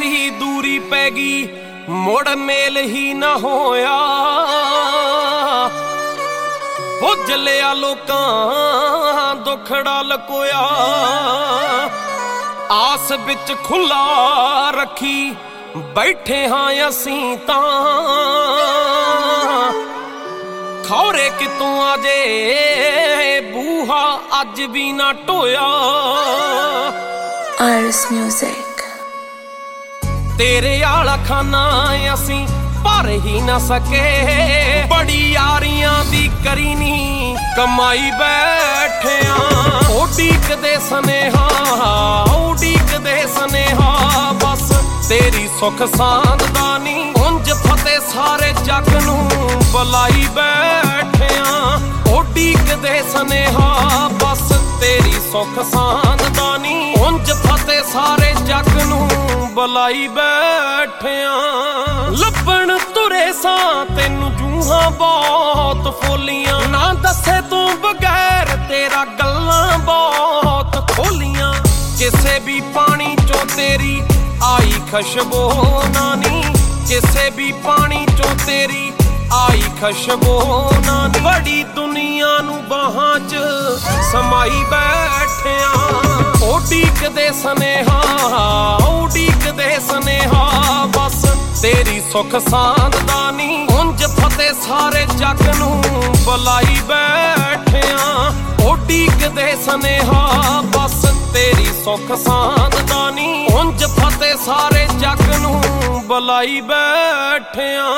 ही दूरी पैगी मुड़ मेल ही ना होया। बुझ लिया लोकां दुखड़ा लकोया। आस बिच खुला रखी बैठे हाँ असीं तां खौरे कितों आजे बूहा अज भी ना ढोया। Iris Music तेरे आला खाना असीं भर ही ना सके। बड़ी यारियां दी करी नी कमाई बैठिया। उडीकदे सनेहा उडीकदे सनेहा बस तेरी सुख सांद दा नी। उंज फते सारे जग नूं बुलाई बैठिया। उडीकदे सनेहा बस तेरी सुख सांद दा नी। उंज फते सारे जग नूं बुलाई बैठिया। ਲੱਭਣ तुरे सां तैनूं जूहां बहुत फोलियां। ना दसे तू बगैर तेरा गल्लां बहुत खोलियां। किसे भी पानी चों तेरी आई खुशबू नानी। किसे भी पानी चों तेरी आई खुशबू नानी। बड़ी दुनिया नूं बाहां च समाई बैठिया। उडीकदे सनेहा उडीकदे सनेहा बस तेरी सुख सांद दा नी। उंज फते सारे जग नूं बुलाई बैठिया। उडीकदे सनेहा बस तेरी सुख सांद दा नी। उंज फते सारे जग नूं बुलाई बैठिया।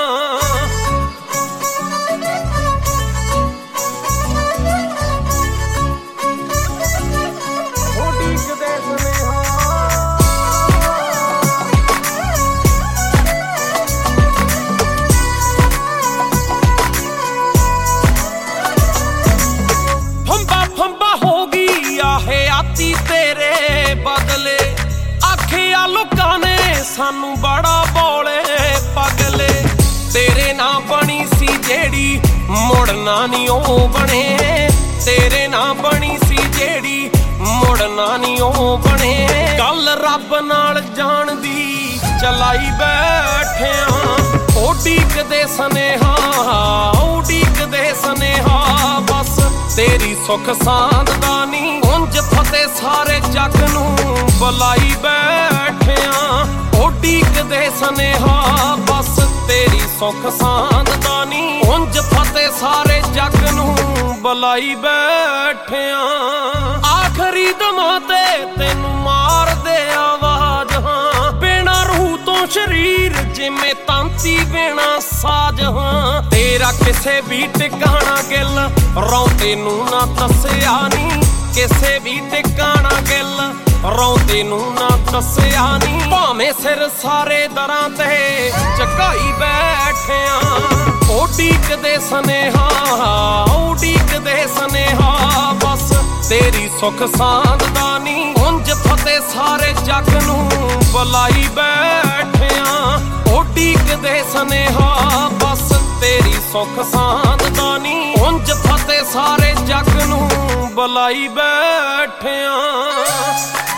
तेरे बदले आखिया लोकां ने सानू बड़ा बोले पगले। तेरे ना बनी सी जेड़ी मुड़ना नी ओ बने। तेरे ना बनी सी जेड़ी मुड़ना नी ओ बने। गल रब नाल जान दी चलाई बैठिया। उडीकदे सनेहा उडीकदे सनेहा बस तेरी सुख सांद दा नी। उंज फते सारे जग नूं बुलाई बैठिया। उडीकदे सनेहा बस तेरी सुख सांद दा नी। उंज फते सारे जग नूं बुलाई बैठिया। आखरी दमां ते तैनूं मार दे आवाज हां। बिना रूह तो शरीर जिमें तांती बिना साज हां। तेरा किसे भी टिकाणा गिल रौंदे नूं ना दस्सिया नी। किसे भी टिकाणा गिल रौंदे नूं ना दस्सिया नी। भावें सिर सारे दरां ते झुकाई बैठिया। उडीकदे सनेहा उडीकदे सनेहा बस तेरी सुख सांद दा नी। उंज फते सारे जग नूं बुलाई बैठिया। उडीकदे सनेहा बस तेरी सुख सांद दा नी। उंज फते सारे जग नूं बुलाई बैठिया।